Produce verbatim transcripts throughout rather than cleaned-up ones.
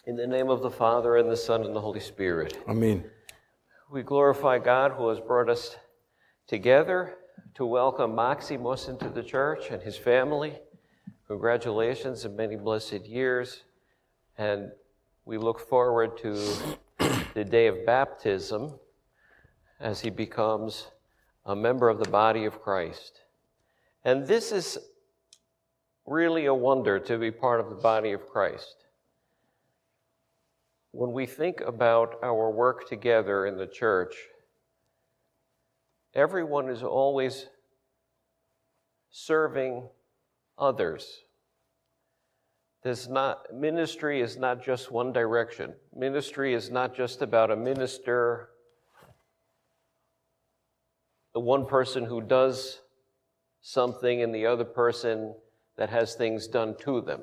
In the name of the Father, and the Son, and the Holy Spirit. Amen. We glorify God who has brought us together to welcome Maximos into the church and his family. Congratulations and many blessed years. And we look forward to the day of baptism as he becomes a member of the body of Christ. And this is really a wonder to be part of the body of Christ. When we think about our work together in the church, everyone is always serving others. There's not, ministry is not just one direction. Ministry is not just about a minister, the one person who does something and the other person that has things done to them.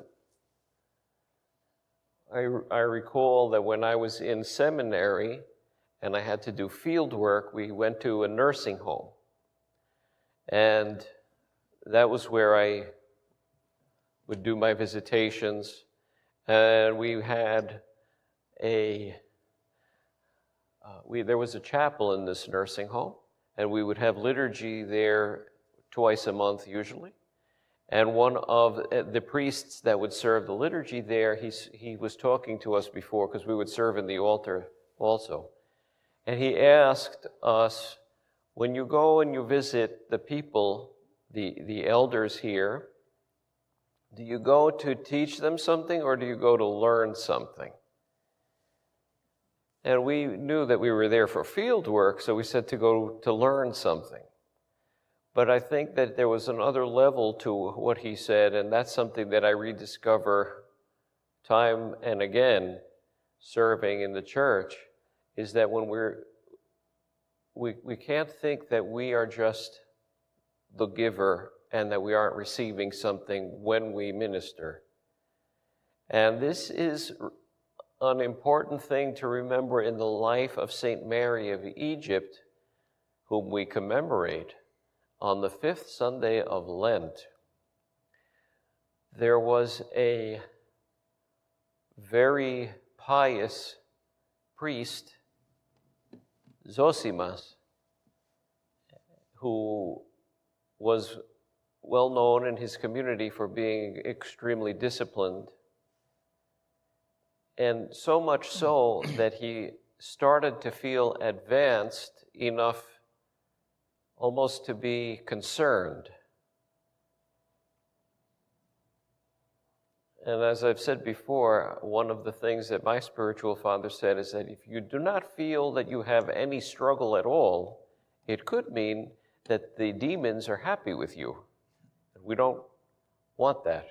I, I recall that when I was in seminary and I had to do field work, we went to a nursing home. And that was where I would do my visitations. And we had a, uh, we, there was a chapel in this nursing home, and we would have liturgy there twice a month usually. And one of the priests that would serve the liturgy there, he's, he was talking to us before because we would serve in the altar also. And he asked us, when you go and you visit the people, the, the elders here, do you go to teach them something or do you go to learn something? And we knew that we were there for field work, so we said to go to learn something. But I think that there was another level to what he said, and that's something that I rediscover time and again serving in the church, is that when we're, we, we can't think that we are just the giver and that we aren't receiving something when we minister. And this is an important thing to remember in the life of Saint Mary of Egypt, whom we commemorate on the fifth Sunday of Lent. There was a very pious priest, Zosimas, who was well known in his community for being extremely disciplined. And so much so that he started to feel advanced enough almost to be concerned. And as I've said before, one of the things that my spiritual father said is that if you do not feel that you have any struggle at all, it could mean that the demons are happy with you. We don't want that.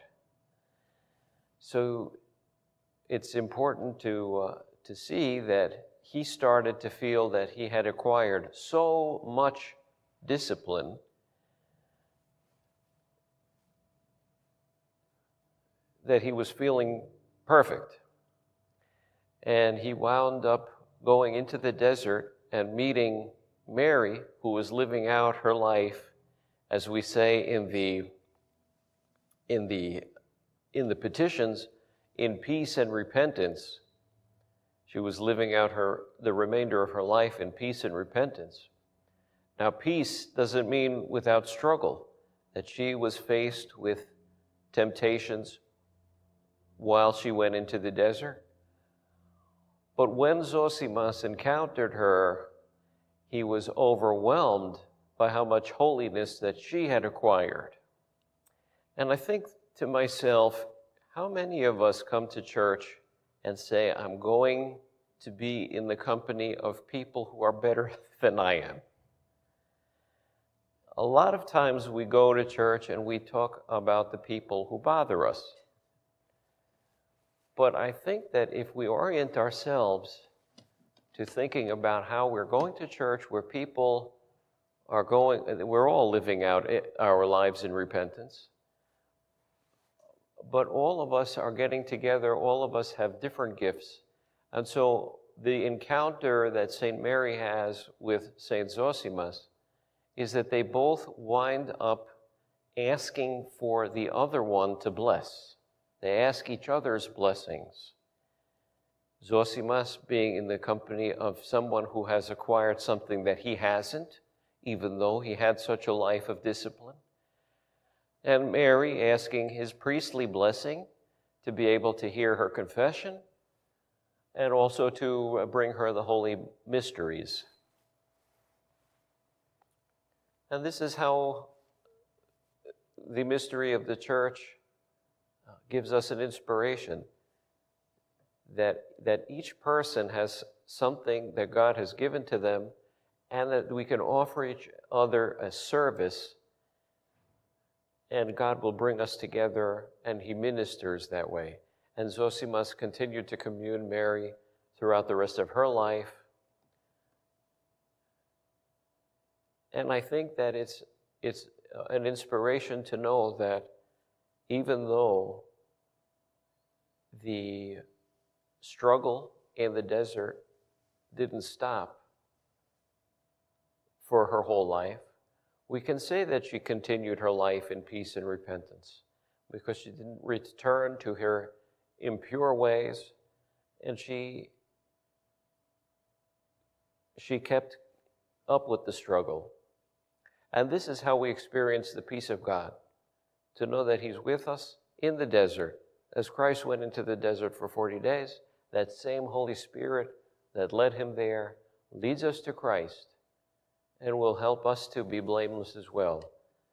So it's important to, uh, to see that he started to feel that he had acquired so much discipline that he was feeling perfect. And he wound up going into the desert and meeting Mary, who was living out her life, as we say in the in the in the petitions, in peace and repentance. She was living out her the remainder of her life in peace and repentance. Now, peace doesn't mean without struggle, that she was faced with temptations while she went into the desert. But when Zosimas encountered her, he was overwhelmed by how much holiness that she had acquired. And I think to myself, how many of us come to church and say, I'm going to be in the company of people who are better than I am? A lot of times we go to church and we talk about the people who bother us. But I think that if we orient ourselves to thinking about how we're going to church where people are going, we're all living out our lives in repentance, but all of us are getting together, all of us have different gifts. And so the encounter that Saint Mary has with Saint Zosimas is that they both wind up asking for the other one to bless. They ask each other's blessings. Zosimas being in the company of someone who has acquired something that he hasn't, even though he had such a life of discipline. And Mary asking his priestly blessing to be able to hear her confession and also to bring her the holy mysteries. And this is how the mystery of the Church gives us an inspiration that, that each person has something that God has given to them and that we can offer each other a service, and God will bring us together, and he ministers that way. And Zosimas continued to commune Mary throughout the rest of her life. And I think that it's, it's an inspiration to know that even though the struggle in the desert didn't stop for her whole life, we can say that she continued her life in peace and repentance because she didn't return to her impure ways, and she, she kept up with the struggle. And this is how we experience the peace of God, to know that he's with us in the desert. As Christ went into the desert for forty days, that same Holy Spirit that led him there leads us to Christ and will help us to be blameless as well.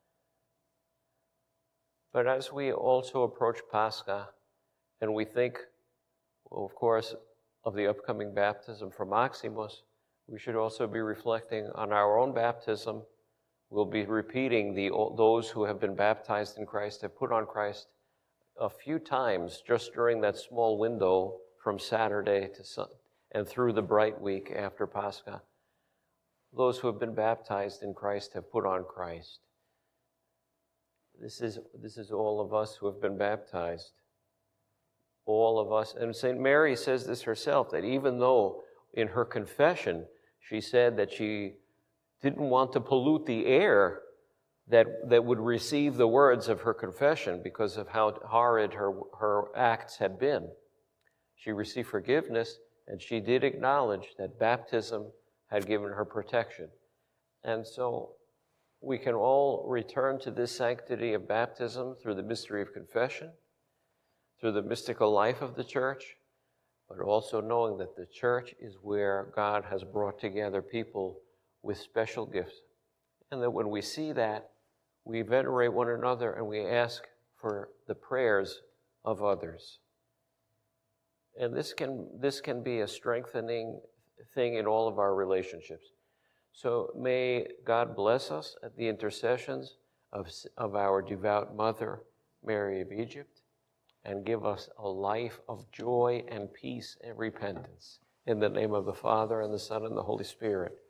But as we also approach Pascha, and we think, well, of course, of the upcoming baptism for Maximus, we should also be reflecting on our own baptism. We'll be repeating the, those who have been baptized in Christ, have put on Christ a few times just during that small window from Saturday to Sun- and through the bright week after Pascha. Those who have been baptized in Christ have put on Christ. This is, this is all of us who have been baptized. All of us. And Saint Mary says this herself, that even though in her confession she said that she didn't want to pollute the air that, that would receive the words of her confession because of how horrid her, her acts had been. She received forgiveness, and she did acknowledge that baptism had given her protection. And so we can all return to this sanctity of baptism through the mystery of confession, through the mystical life of the Church, but also knowing that the Church is where God has brought together people with special gifts. And that when we see that, we venerate one another and we ask for the prayers of others. And this can, this can be a strengthening thing in all of our relationships. So may God bless us at the intercessions of, of our devout Mother, Mary of Egypt, and give us a life of joy and peace and repentance. In the name of the Father, and the Son, and the Holy Spirit.